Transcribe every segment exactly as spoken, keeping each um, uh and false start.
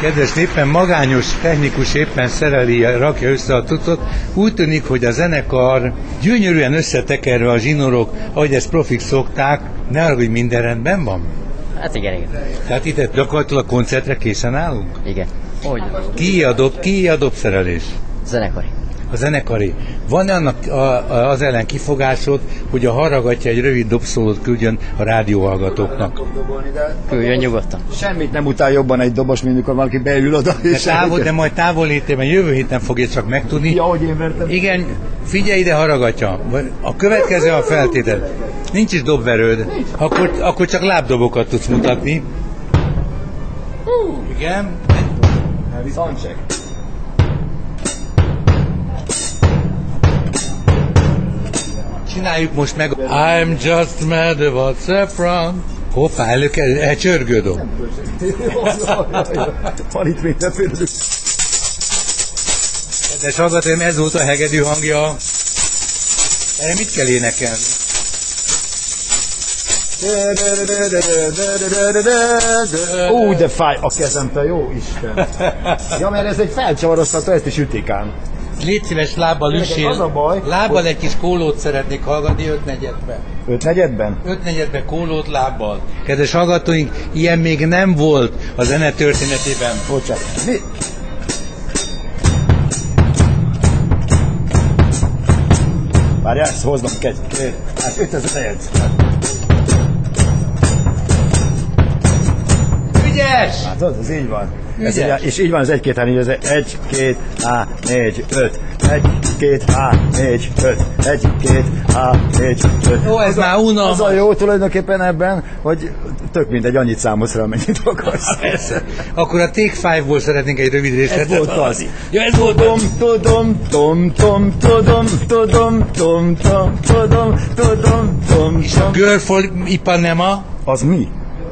Kedves népen, magányos technikus éppen szereli, rakja össze a tucot. Úgy tűnik, hogy a zenekar gyönyörűen összetekerve a zsinórok, ahogy ezt profik szokták, ne arra, hogy minden rendben van? Hát igen, igen. Tehát itt gyakorlatilag koncertre készen állunk? Igen. Hogy? Ki a dob, ki a dobszerelés? Zenekari. A zenekari. Van-e annak a, a, az ellen kifogásod, hogy a Harragatja egy rövid dobszólót küldjön a rádióhallgatóknak? Küldjön nyugodtan. Semmit nem utál jobban egy dobos, mint amikor valaki beül oda. De, távol, de majd távol létében jövő héten fogja csak megtudni. Ja, hogy én vertem. Igen, figyelj ide, Harragatja. A következő a feltétel. Nincs is dobverőd. Akkor, akkor csak lábdobokat tudsz mutatni. Igen. Soundcheck. Csináljuk most meg. I'm just mad about saffron. Hoppá, elő kell, el csörgődöm. Van itt mindenféle. Kedves hallgatóim, ez volt a hegedű hangja. Erre mit kell énekelni? Ó, de fáj a kezem, te jó Isten. Ja, mert ez egy felcsavaroztató, ezt is ütik ám. Légy szíves, lábbal üssél. Az a baj, Lábbal hogy- egy kis kólót szeretnék hallgatni ötnegyedben. Ötnegyedben? Ötnegyedben kólót lábbal. Kedves hallgatóink, ilyen még nem volt a zene történetében. Bocsánat. Mi? Várjál, ezt hoznom kegy. Hát ötezer. Ügyes! Hát az, az így van. Ez Ügyes. így, és így van az egy, két, három, négy, egy, két, á, négy, öt, egy, két, á, négy, öt, egy, két, á, négy, öt. Ó, ez már Az unalmas. a jó tulajdonképpen ebben, hogy tök mindegy, annyit számolsz rá, amennyit akarsz. Persze. Akkor a Take Five-ból szeretnénk egy rövid részletet Ez volt az. hallani. Ja, ez volt Tudom, az. tudom, tom, tom, tudom, tudom, tom, tom, tudom, tudom, tom, És a Girl for Ipanema. Az mi?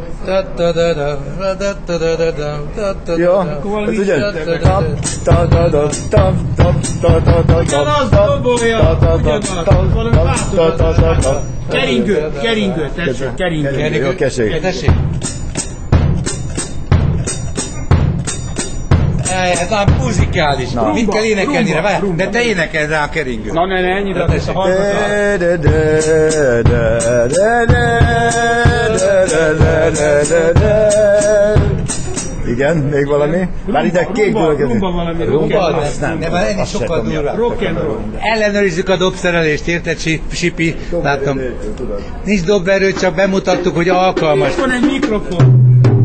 Ja, ez ugye? Ta, ta, ta, ta, ta, ta, ta, ta, Ugyanaz ta, dobolja, ta, ta, ugyanaz, ta, valami ta, változat. ta, ta, ta. Keringő, keringő, tessék, keringő. Keringő. Jó, kessék. Tessék. Ez már muzikális. Na. Mit kell énekelni rá? rumba, Várj, rumba. De te énekeld rá a keringőt. Na, ne, ne, ennyire lesz a hallgatás. De, de, de, de, de, de, de, de, de, de, de. Igen, még valami? Már ide két Rumba, következő. rumba valami, Rumba, rock and roll. de, Azt nem de már ennél azt se sokkal tudom. durvább. Rock and roll. Ellenőrizzük a dobszerelést, érted, Si- Sipi? Látom. Nincs dobverő, csak bemutattuk, hogy alkalmas. Itt van egy mikrofon.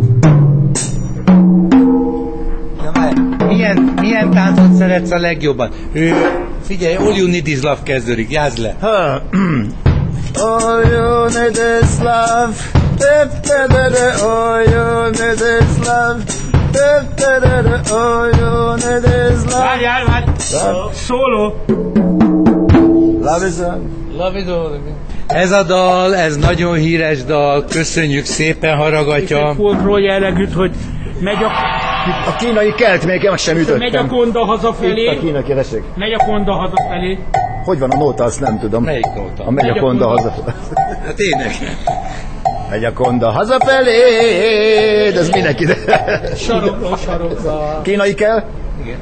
Na, várj, Milyen, milyen táncot szeretsz a legjobban? Ő, figyelj, All You Need Is Love kezdődik, játszd le. Ha. All you need is love. Da, da, da, da. All you need is love. Da, da, da, da. All you need is love. Várjál, várj. Szóló. Love is a... Love is all. Ez a dal, ez nagyon híres dal, köszönjük szépen, Harragatja. Folkról jellegűt, hogy megy a, A kínai kelt még azt sem megy a ütöttem. konda Itt a hazafelé. kínai keresek. Megy a konda hazafelé. Hogy van a nóta, azt nem tudom. Melyik nóta? A megy a konda haza. Hát énekel. Megy a konda hazafelé, de ez mindenki. Sarokról sarokra. Kínai kell? Igen.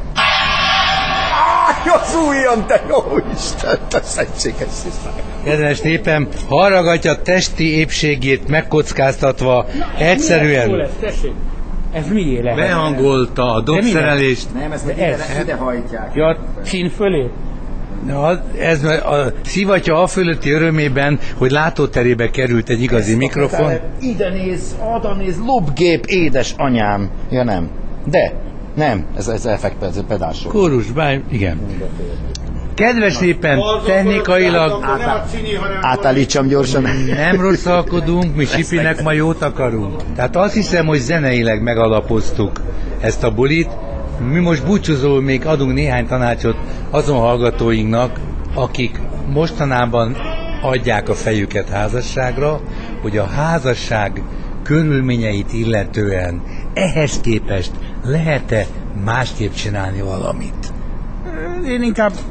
Az ujjam, te jó Isten, te szentséges Isten. Kedves népem, Harragatja testi épségét megkockáztatva Szó egyszerűen lesz, tessék. Ez mié lehet? behangolta a dobszerelést. Nem, ezt De ez. ide hajtják. Ja, a cín fölé? Na, ez a szivatja a fölötti örömében, hogy látóterébe került egy igazi mikrofon. Ide néz, oda néz, lopgép, édes anyám. Ja nem. De, nem, ez, ez effekt pedálsor. Kórus, bár, igen. Kedves népem, technikailag Átállítsam gyorsan. nem rosszalkodunk, mi Sipinek ma jót akarunk. Tehát azt hiszem, hogy zeneileg megalapoztuk ezt a bulit. Mi most búcsúzóul még adunk néhány tanácsot azon hallgatóinknak, akik mostanában adják a fejüket házasságra, hogy a házasság körülményeit illetően ehhez képest lehet-e másképp csinálni valamit? Én inkább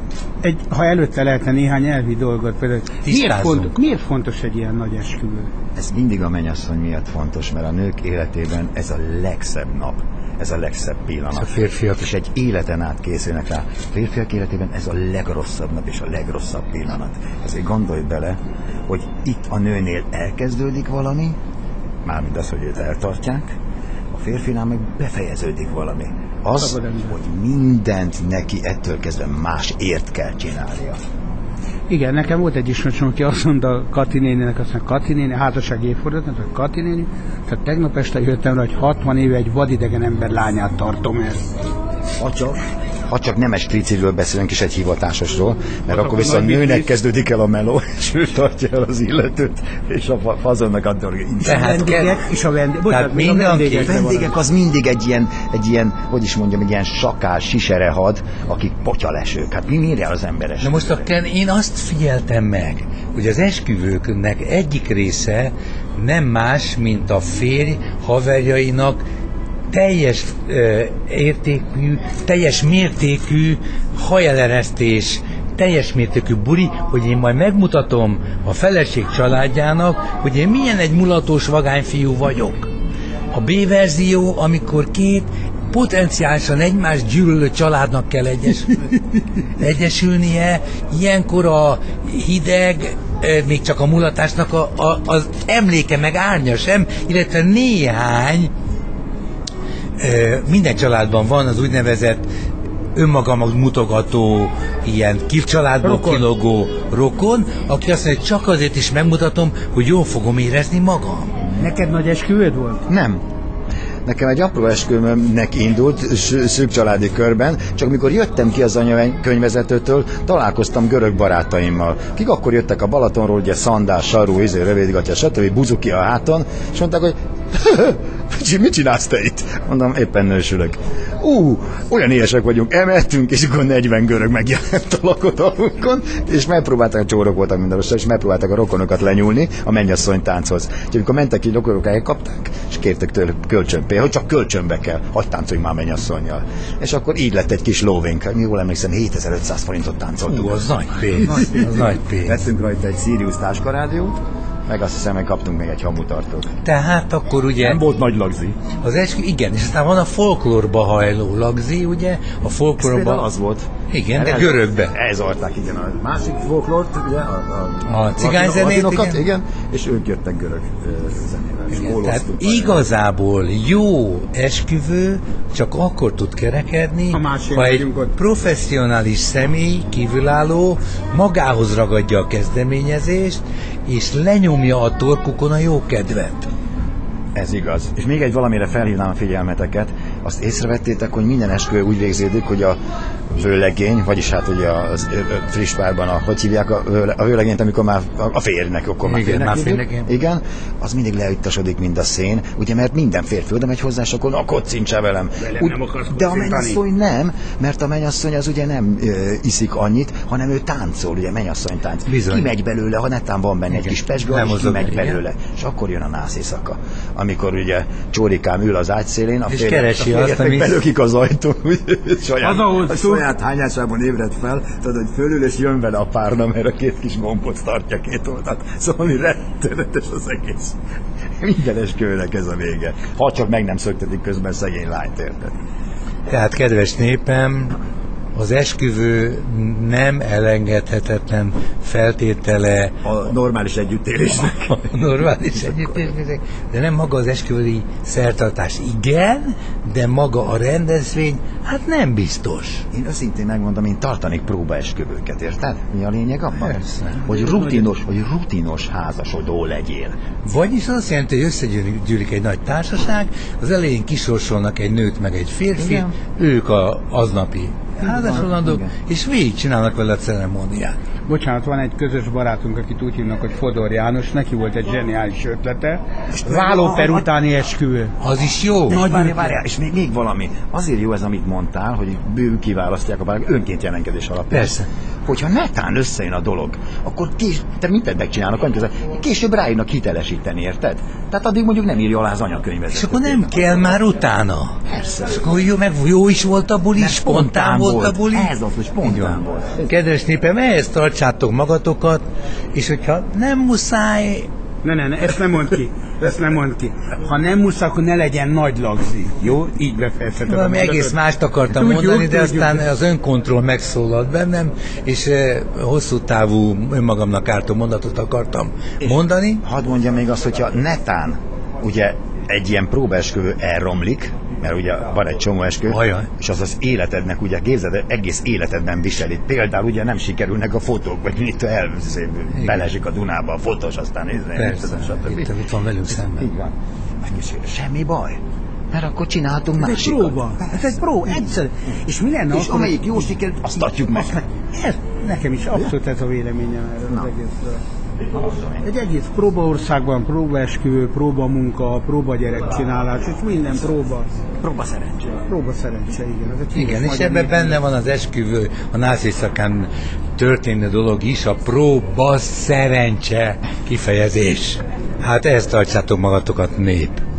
egy, ha előtte lehetne néhány elvi dolgot, például miért, Tisztázzunk. font, miért fontos egy ilyen nagy esküvő? Ez mindig a mennyasszony miatt fontos, mert a nők életében ez a legszebb nap, ez a legszebb pillanat. A férfiak. És egy életen át készülnek rá. A férfiak életében ez a legrosszabb nap és a legrosszabb pillanat. Ezért gondolj bele, hogy itt a nőnél elkezdődik valami, mármint az, hogy őt eltartják, a férfinál meg befejeződik valami. Az, Szabad ember. hogy mindent neki ettől kezdve más ért kell csinálnia. Igen, nekem volt egy ismerősöm, aki azt mondta Kati néninek, azt mondta, Kati néni, házassági évfordulót, hogy Kati néni, tehát tegnap este jöttem rá, hogy hatvan éve egy vadidegen ember lányát tartom ezt. Ha csak, ha csak nemes triciről beszélünk és egy hivatásosról, mert akkor viszont nagy nőnek biznisz. kezdődik el a meló, és ő tartja el az illetőt, és a fa- fazonnak attól, hogy Tehát vendégek és a vendégek. Tehát mindenki- A vendégek az mindig egy ilyen, egy ilyen, hogy is mondjam, egy ilyen sakás, siserehad, akik potyalesők. Hát mi mérje az emberes? Na most akkor én azt figyeltem meg, hogy az esküvőknek egyik része nem más, mint a férj haverjainak teljes ö, értékű, teljes mértékű hajeleresztés, teljes mértékű buli, hogy én majd megmutatom a feleség családjának, hogy én milyen egy mulatós vagányfiú vagyok. A B-verzió, amikor két potenciálisan egymást gyűlölő családnak kell egyesülni, egyesülnie, ilyenkor a hideg, eh, még csak a mulatásnak a, a, az emléke meg árnya sem, illetve néhány, eh, minden családban van az úgynevezett önmagamat mutogató, ilyen kifcsaládból Rokon. kilógó rokon, aki azt mondja, hogy csak azért is megmutatom, hogy jól fogom érezni magam. Neked nagy esküvőd volt? Nem. Nekem egy apró esküvőmnek indult s- szűk családi körben, csak mikor jöttem ki az anyakönyvvezetőtől, találkoztam görög barátaimmal. Kik akkor jöttek a Balatonról, ugye szandás, sarú, izé, rövidgatja, stb. Buzuki a háton, és mondták, hogy Picsi, mit csinálsz te itt? Mondom, éppen nősülök. Ú, olyan éhesek vagyunk, emeltünk, és akkor negyven görög megjelent a lakodalmunkon, és megpróbálták, a csórok voltak mindenhol, és megpróbálták a rokonokat lenyúlni a mennyasszony tánchoz. Úgyhogy amikor mentek így, rokonok elkapták, és kértek tőle kölcsönpénzt, hogy csak kölcsönbe kell, hadd táncoljunk már mennyasszonnyal. És akkor így lett egy kis lóvénk. Mi jól emlékszem, hétezer-ötszáz forintot táncoltunk. Ú, az nagy pénz. Az nagy pénz. Vettünk rajta egy Sirius táskarádiót, meg azt hiszem, hogy kaptunk még egy hamutartót. Tehát akkor ugye Nem volt nagy lagzi. az eskü, igen, és aztán van a folklórba hajló lagzi, ugye? A Például folklórban az volt. igen, de Ez- görögbe. Elzarták, igen, a másik folklort, ugye, a, a, A cigányzenét, latinokat, igen. igen, és ők jöttek görög ö, zenével. és Igen, tehát kóloztunk. igazából jó esküvő csak akkor tud kerekedni, Ha másért ha egy vagyunk ott. professzionális személy, kívülálló magához ragadja a kezdeményezést, és lenyomja a torkukon a jó kedvet. Ez igaz. És még egy valamire felhívnám a figyelmeteket. Azt észrevettétek, hogy minden esküvő úgy végződik, hogy a vőlegény, vagyis hát ugye a friss párban, a, hogy hívják a, vőle, a vőlegényt, amikor már a, a férjnek, akkor már Igen, férnek már hívjuk. férnek, igen. Igen, az mindig leüttasodik, mint a szén, ugye, mert minden férfi oda megy hozzá, és akkor na, koccintsál velem. Úgy, nem akarsz de a kocintani. mennyasszony nem, mert a mennyasszony az ugye nem ö, iszik annyit, hanem ő táncol, ugye, mennyasszony tánc. Bizony. Kimegy belőle, ha netán van benne egy Igen. kis pesgő, Nem és mozog kimegy el, igen. belőle. És akkor jön a nász éjszaka, amikor ugye csórikám ül az ágy szélén, a És férje- keresi a férje azt, meg ami- belökik az ajtón, saját, Az, ahol a szó- saját hányásában ébred fel, tudod, hogy fölül és jön vele a párna, mert a két kis gombot tartja két oldalt. Szóval mi rettenetes az egész. Minden esküvőnek ez a vége. Ha csak meg nem szöktetik közben szegény lányt, érted? Tehát, kedves népem, az esküvő nem elengedhetetlen feltétele A normális együttélésnek. a normális együttésnek, de nem maga az esküvői szertartás. Igen, de maga a rendezvény, hát nem biztos. Én őszintén megmondom, én tartanék próbaesküvőket, érted? Mi a lényeg abban? Persze. Hogy rutinos, hogy rutinos házasodó legyél. Vagyis az azt jelenti, hogy összegyűlik egy nagy társaság, az elején kisorsolnak egy nőt meg egy férfit, Igen. ők a aznapi házasolandók, igen. és végigcsinálnak vele a ceremóniát. Bocsánat, van egy közös barátunk, akit úgy hívnak, hogy Fodor János, neki volt egy zseniális ötlete. Vállóper utáni esküvő. Az is jó. Nagy várjál, várjál, és még, még valami. Azért jó ez, amit mondtál, hogy bő kiválasztják a bárák önként jelenkedés alapján. Persze. hogyha netán összejön a dolog, akkor kés, te mindent megcsinálnak, annyi közben, később ráírnak hitelesíteni, érted? Tehát addig mondjuk nem írja alá az anyakönyvezető. És akkor nem kell már utána. Persze. És akkor jó, meg jó is volt a buli, spontán volt a buli. Ez az, hogy spontán volt. Kedves népem, ehhez tartsátok magatokat, és hogyha nem muszáj, Ne, ne, ne, ezt nem mond ki. Ezt nem mond ki. Ha nem muszáj, akkor ne legyen nagy lagzi. Jó? Így befejezheted. valami egész mást akartam Tudjuk, mondani, de tudjuk. aztán az önkontroll megszólalt bennem, és eh, hosszú távú önmagamnak ártó mondatot akartam mondani. Hadd mondja még azt, hogyha netán ugye egy ilyen próbaesküvő elromlik, mert ugye van egy csomó eskü, Ajaj. és az az életednek, ugye képzeld, egész életedben viseli. Például ugye nem sikerülnek a fotók, vagy mit el, belesik a Dunába a fotós, aztán nézni. Persze, itt, itt van velünk szemben. Így van. És semmi baj. Mert akkor csinálhatunk Ez egy másikat. próba. Ez egy próba, egyszer. És mi lenne És akkor? amelyik jó sikerült, azt adjuk meg. Ez, nekem is abszolút ez a véleményem erről az egészről. Egy egész próbaországban próbaesküvő, próbamunka, próbagyerekcsinálás, és minden próba. Próba szerencsé. Próba szerencse, igen. Ez egy Igen, és magyar ebben név. benne van az esküvő, a nászészakán történő dolog is, a próba szerencse kifejezés. Hát ehhez tartsátok magatokat, nép.